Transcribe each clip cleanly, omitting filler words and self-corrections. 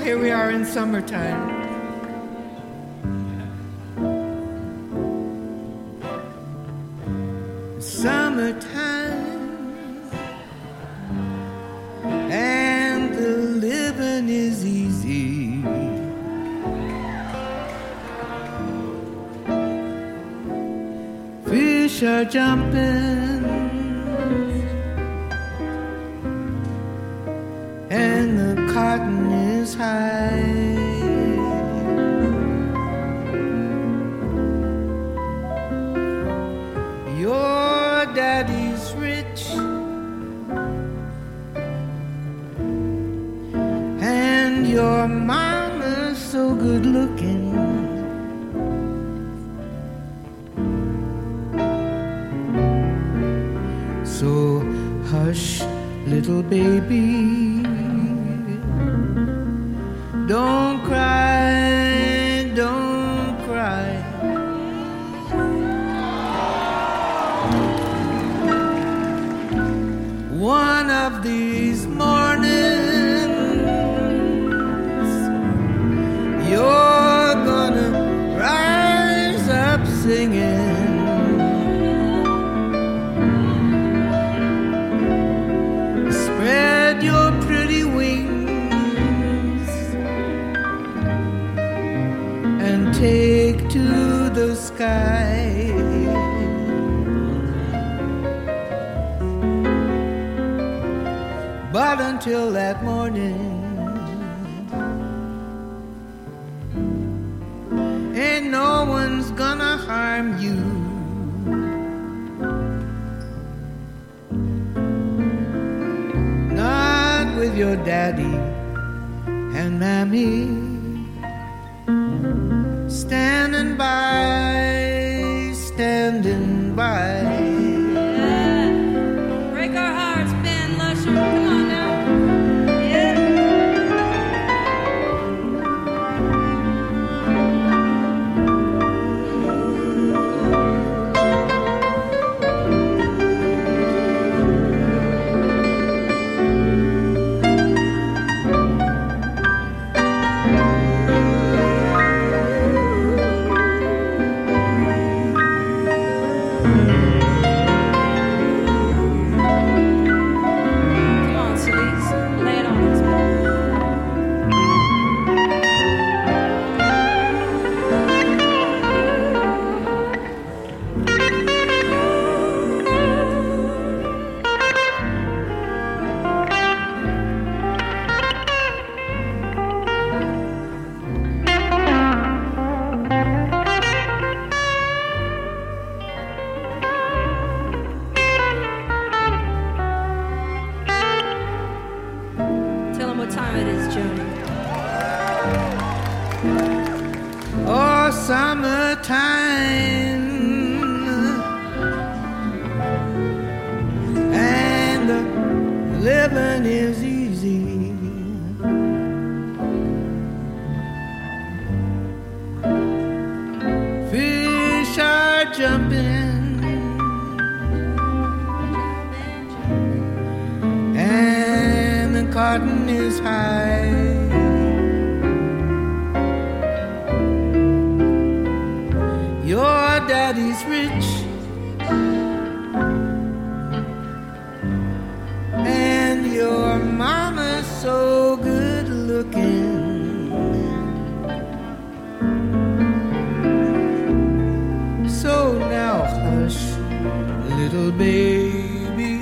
here we are in summertime. Summertime, and the living is easy. Fish are jumping, and the cotton is high. Your daddy's rich, and your mama's so good looking. So hush, little baby, don't cry, don't cry. One of these mornings, you're gonna rise up singing. Spread your pretty wings and take to the sky. But until that morning, ain't no one's gonna harm you. Not with your daddy and mammy standing by, standing by. Break our hearts, Ben Lusher. Come on now. Oh, summertime, and the living is easy. Fish are jumping, and the cotton is high. Your daddy's rich, and your mama's so good looking. So now hush, little baby,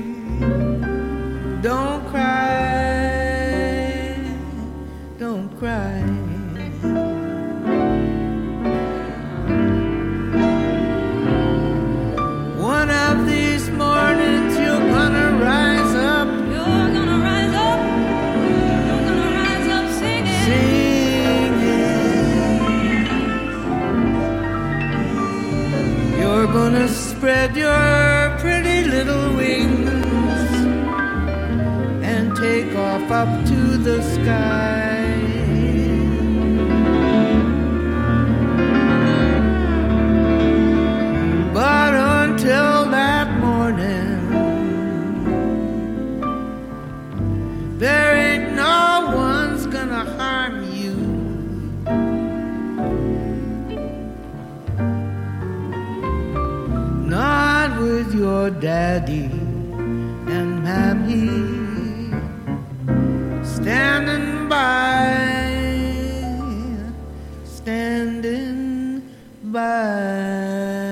don't cry, don't cry. One of these mornings you're gonna rise up. You're gonna rise up. You're gonna rise up singing. Singing. You're gonna spread your pretty little wings and take off up to the sky. But until that morning, there ain't no one's gonna harm your daddy and mammy standing by, standing by.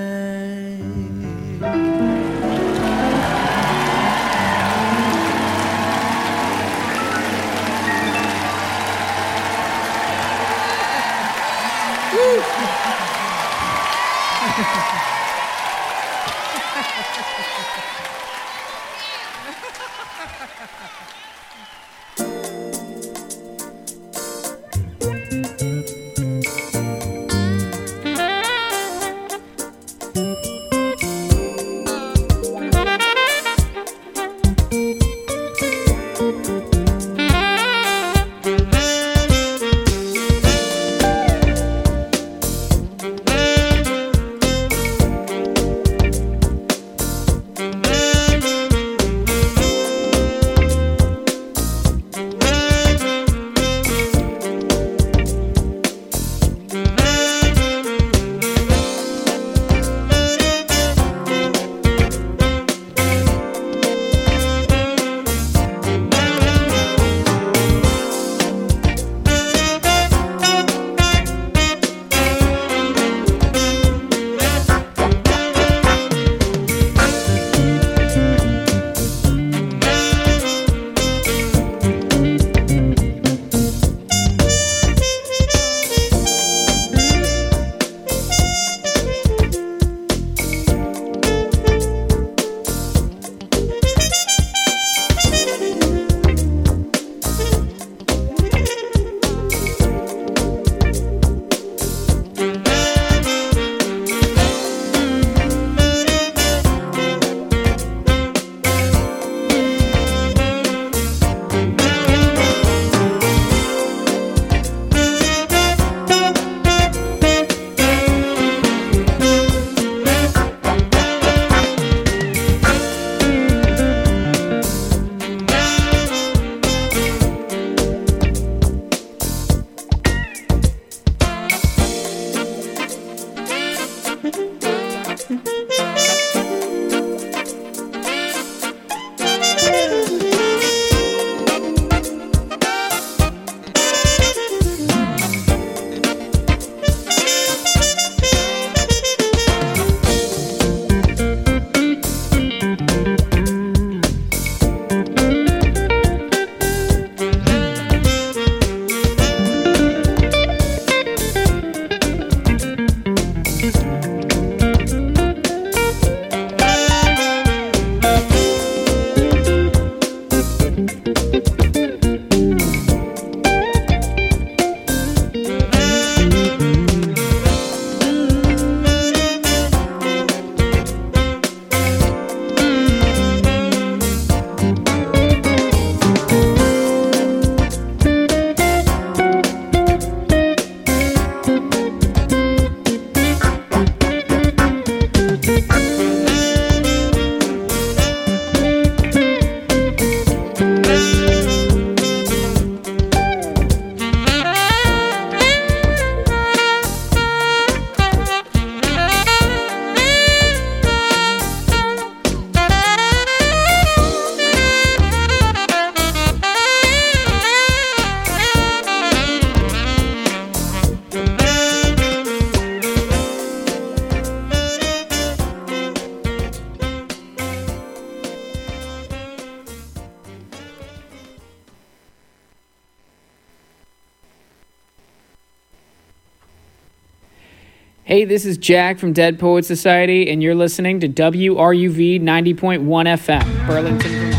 Hey, this is Jack from Dead Poets Society, and you're listening to WRUV 90.1 FM, Burlington, Vermont.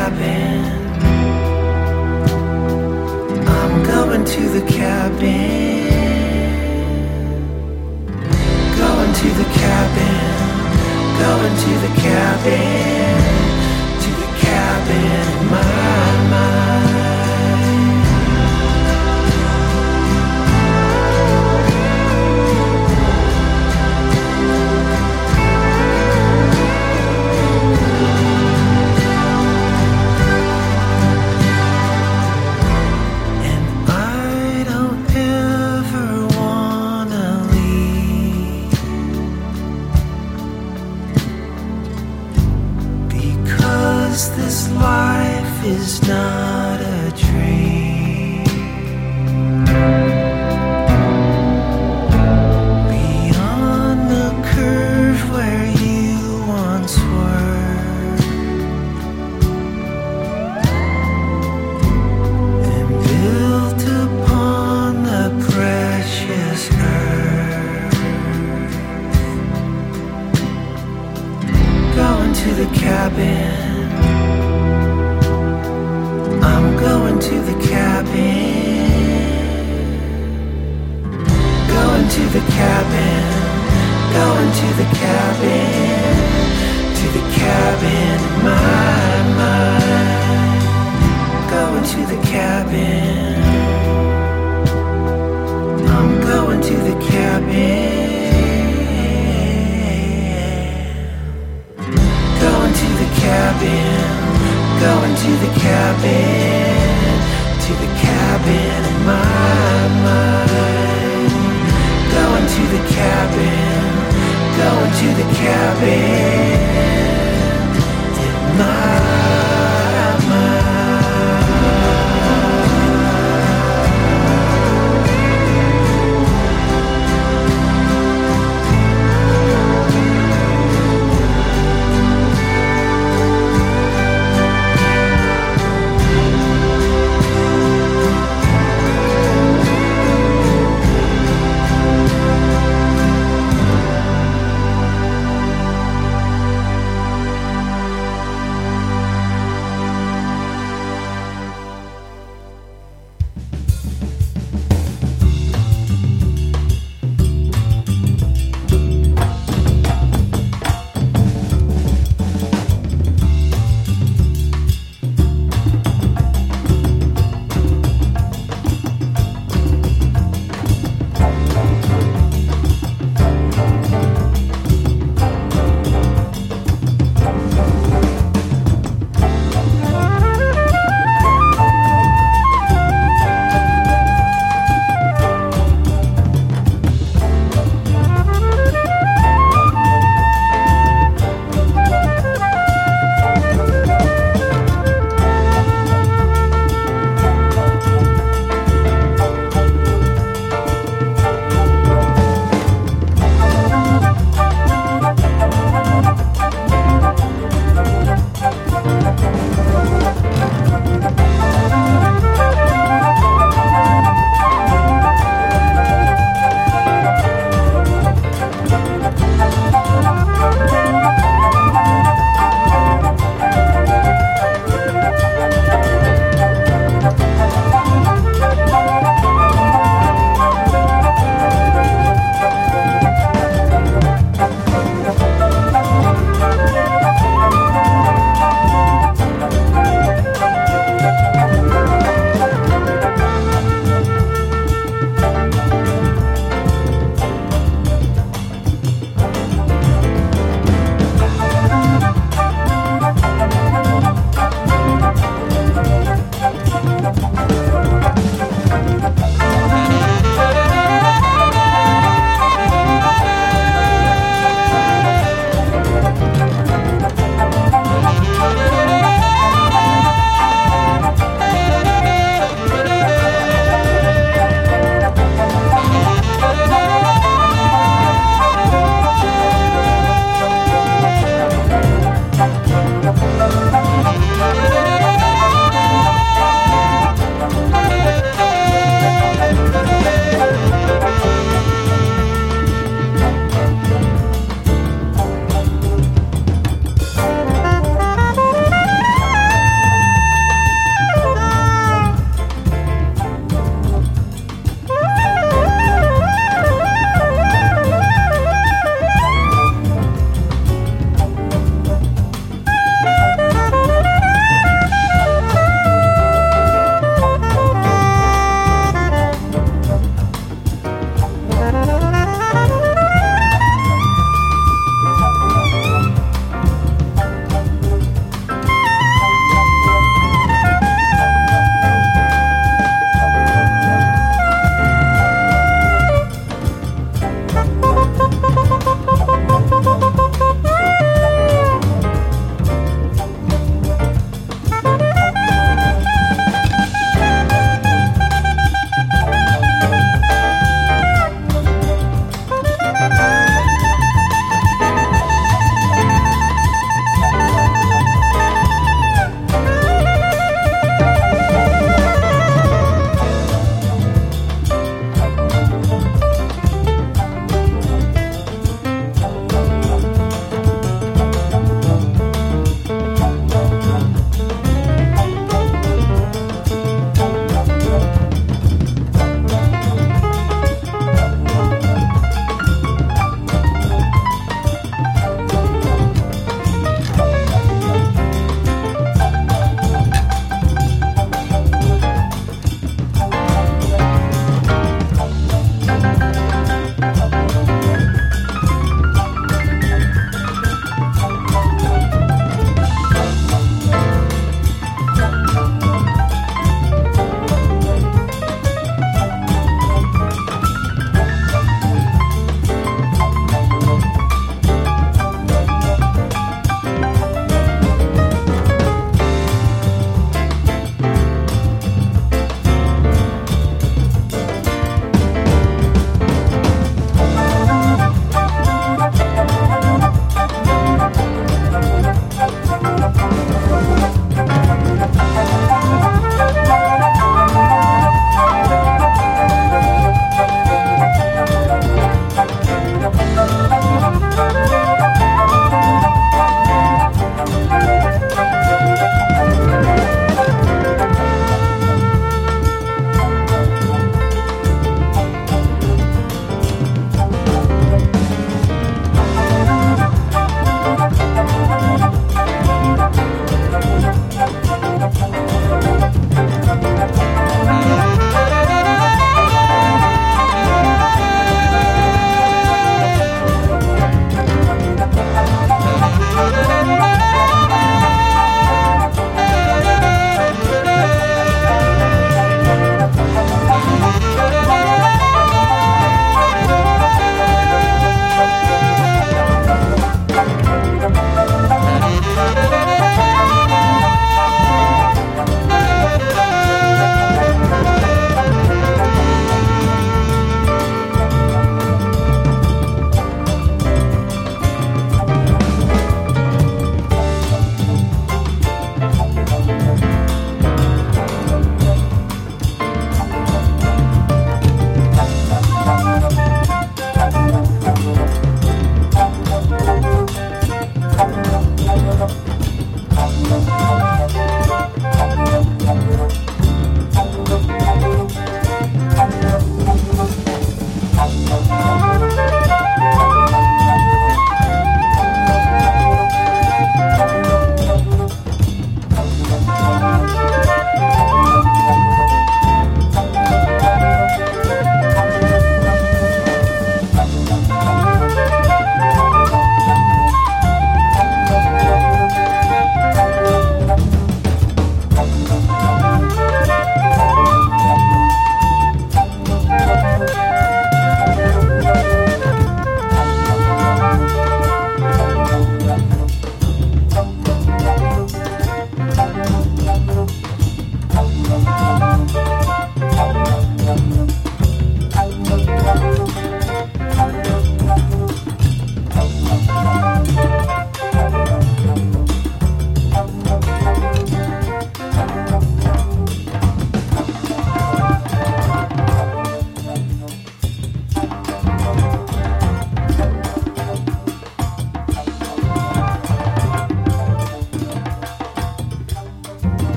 cabin. I'm going to the cabin. Going to the cabin. Going to the cabin. To the cabin in my mind. This life is not a dream. Beyond the curve where you once were, and built upon the precious earth. Going to the cabin. I'm going to the cabin. Going to the cabin. Going to the cabin. To the cabin in my mind. Going to the cabin. I'm going to the cabin. Going to the cabin. Going to the cabin, to the cabin in my mind. Going to the cabin, going to the cabin in my mind.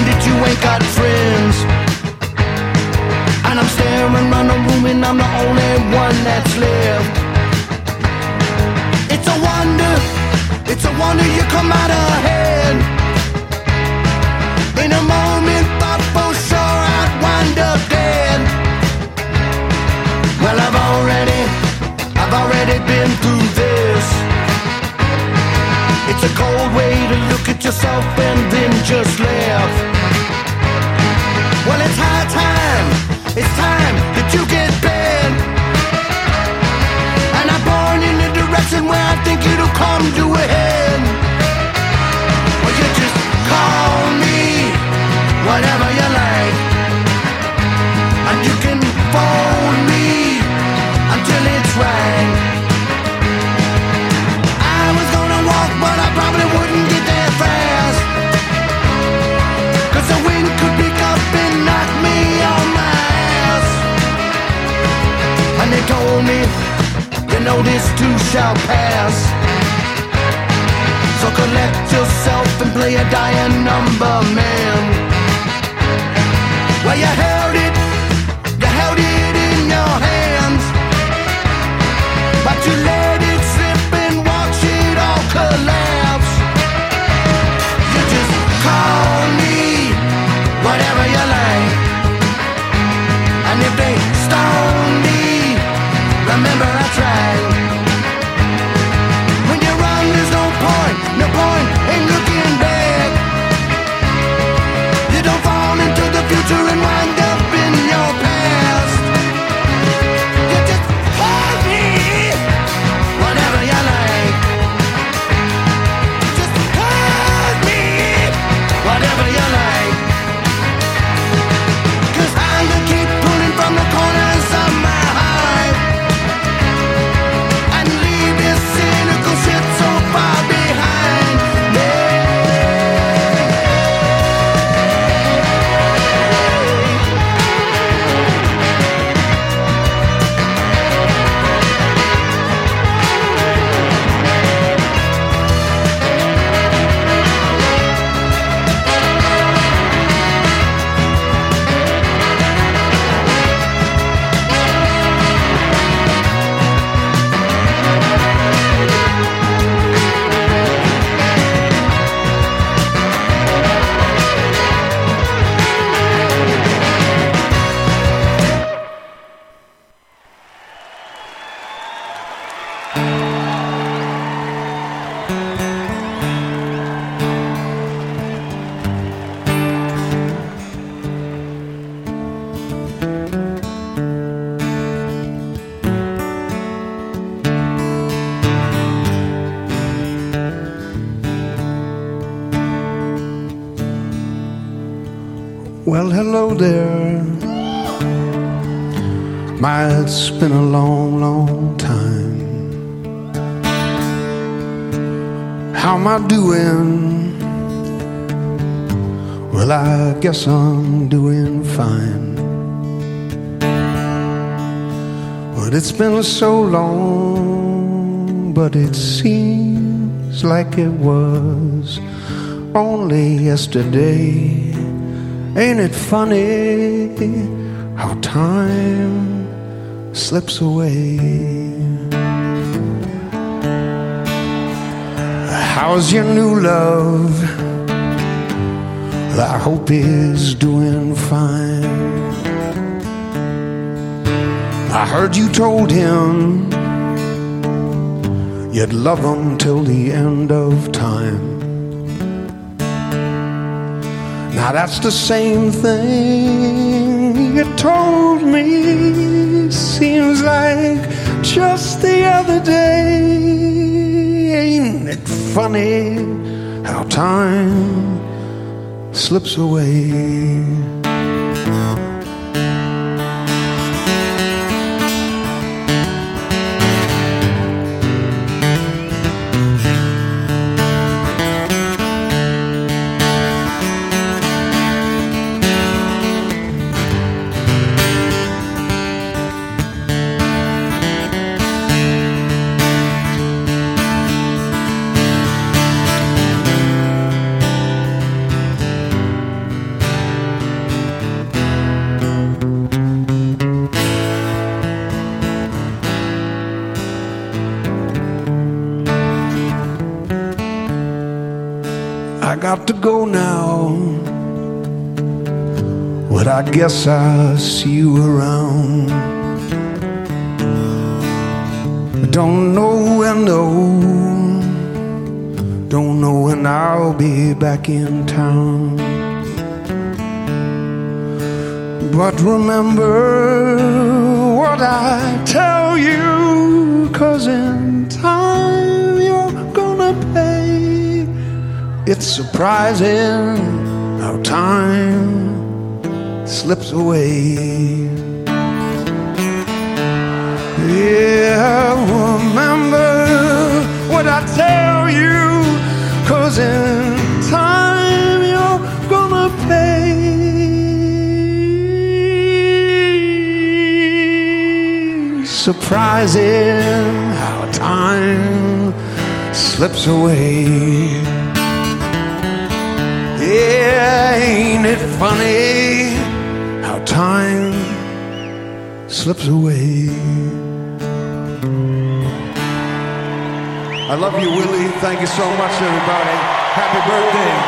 that you ain't got friends. And I'm staring around the room and I'm the only one that's left. It's a wonder you come out ahead. In a moment, thought for sure I'd wind up dead. Well, I've already been through this. It's a cold way to look at yourself and then just laugh. Well, it's high time, it's time that you get bent. And I'm born in the direction where I think it'll come to a head. Well, you just call me whatever you like, and you can phone me until it's right. I was gonna walk, but I probably wouldn't get there fast, 'cause the wind could pick up and knock me on my ass. And they told me, you know this too shall pass. So collect yourself and play a dying number, man. Well, you held it in your hands, but you let it slip and watch it all collapse. You just call me whatever you like, and if they stone me, remember I tried. When you run, there's no point in looking back. You don't fall into the future and wind up in your past. You just call me whatever you like. Just call me whatever you like. 'Cause I'm gonna keep pulling from the corners of my heart and leave this cynical shit so far behind me. Well, hello there. My, it's been a long, long time. How am I doing? Well, I guess I'm doing fine. But it's been so long, but it seems like it was only yesterday. Ain't it funny how time slips away? How's your new love? I hope he's doing fine. I heard you told him you'd love him till the end of time. Now that's the same thing you told me. Seems like just the other day. Ain't it funny how time slips away? got to go now, but I guess I'll see you around. Don't know when, no, don't know when I'll be back in town. But remember what I tell you, 'cause in time you're gonna pay. It's surprising how time slips away. Yeah, remember what I tell you, 'cause in time you're gonna pay. Surprising how time slips away. Yeah, ain't it funny how time slips away. I love you, Willie. Thank you so much, everybody. Happy birthday.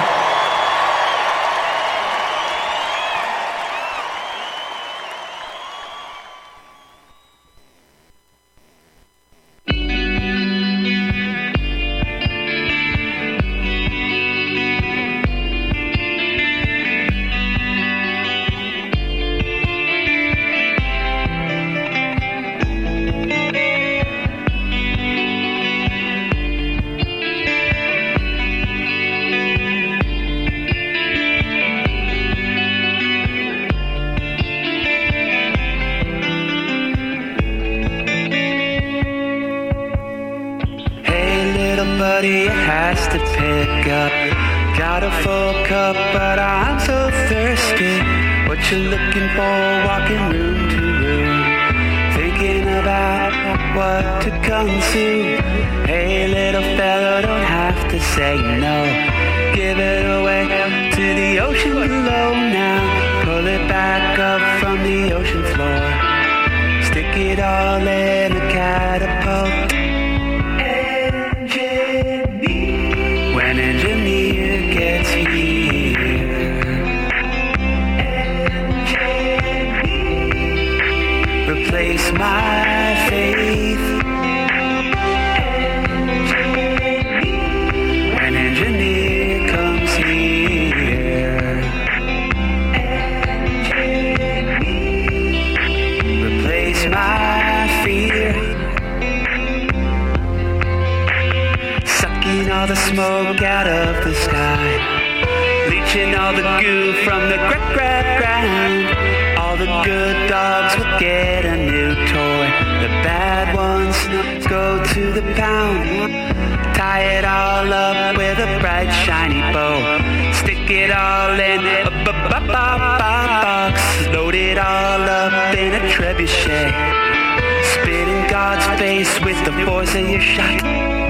To pick up, got a full cup, but I'm so thirsty. What you looking for? Walking room to room, thinking about what to consume. Hey, little fella, don't have to say no. Give it away to the ocean below now. Pull it back up from the ocean floor. Stick it all in a catapult. An engineer gets here, replace my faith. An engineer comes here, replace my fear. Sucking all the smoke out of the sky, leaching all the goo from the ground. All the good dogs will get a new toy. The bad ones go to the pound. Tie it all up with a bright shiny bow. Stick it all in a box. Load it all up in a trebuchet. Spit in God's face with the force of your shot.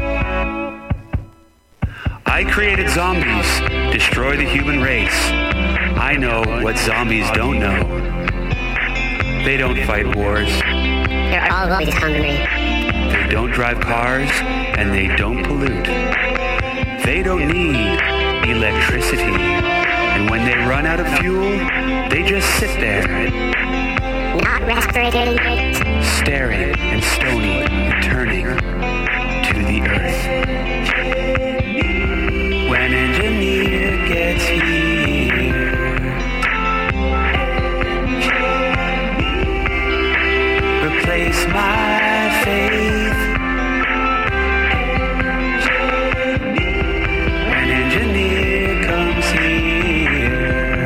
I created zombies, destroy the human race. I know what zombies don't know. They don't fight wars. They're always hungry. They don't drive cars, and they don't pollute. They don't need electricity. And when they run out of fuel, they just sit there. Not respirating. Staring and stony and turning to the earth. When engineer gets here, replace my faith. When engineer comes here,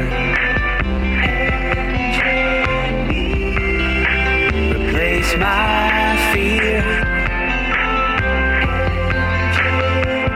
replace my fear.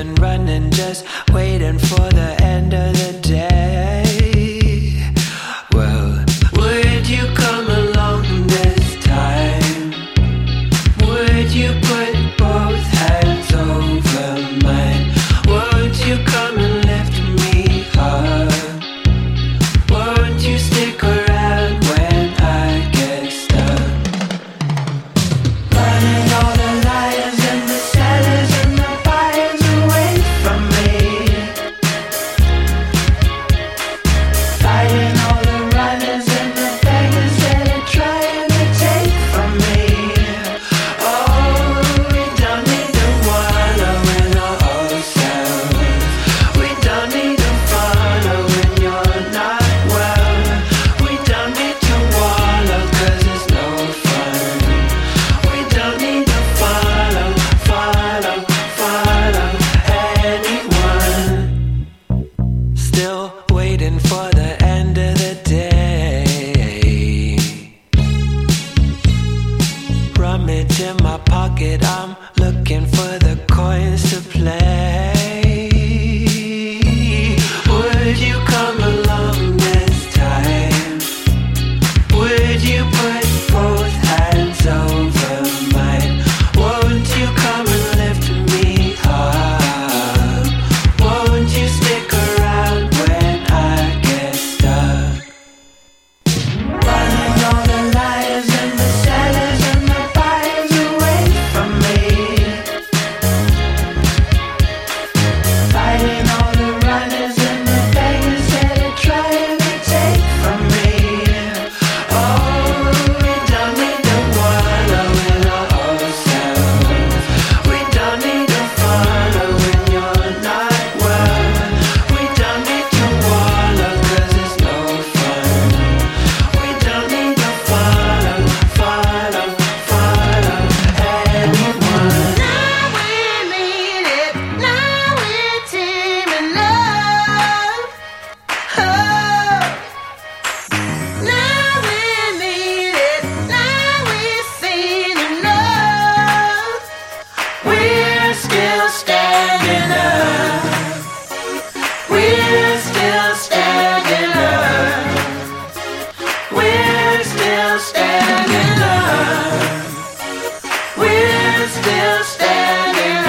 been running, just waiting for the end of the day. Well, would you come along this time? Would you put both hands over mine? Would you come and lift me up? Won't you stick around when I get stuck? Running all the liars and the sellers and the buyers away from me. Fighting all the runners and the beggars that are trying to take from me. Oh, we don't need to wallow in our old selves. We don't need to follow when you're not well. We don't need to wallow 'cause it's no fun. We don't need to follow anyone. Still waiting for the end of the day. Rummage in my pocket, I'm looking for the coins to play. Would you come along this time? Would you put both hands over mine? Won't you come and lift me up? Won't you stick around when I get stuck? Running all the liars and the sellers and the buyers away from me. Fighting all the runners and the beggars that are trying to take from me. Oh, we don't need to wallow in our old selves. We don't need to follow when you're not well. We don't need to wallow 'cause it's no fun. We don't need to follow anyone. Now we mean it. Now we're teaming up. Oh. Now we mean it. Now we've seen enough. We're still standing up. We're still standing up. We're still standing up. We're still standing